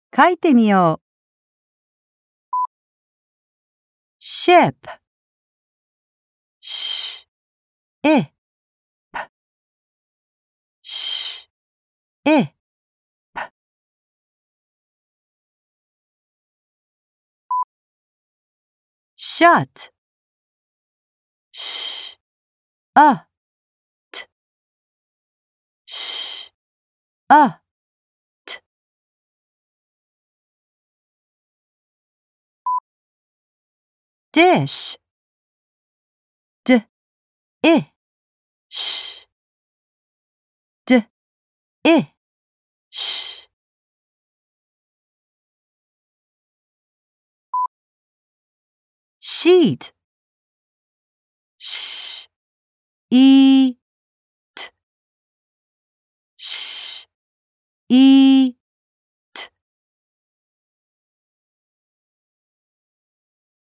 書いてみよう。ship sh e p sh e p shut sh a t sh a t dish d I sh d I sh sheet sh e t sh e